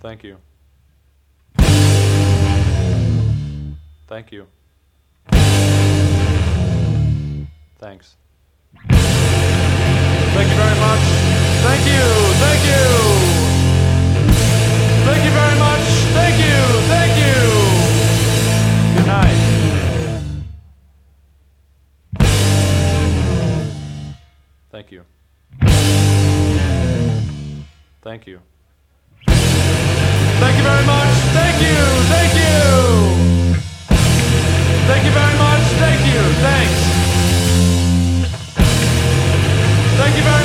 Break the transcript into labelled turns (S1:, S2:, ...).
S1: Thank you. Thank you. Thanks. Thank you very much. Thank you. Thank you. Thank you very much. Thank you. Thank you. Good night. Thank you. Thank you. Thank you very much. Thank you. Thank you. Thank you very much. Thank you. Thanks. Thank you very much.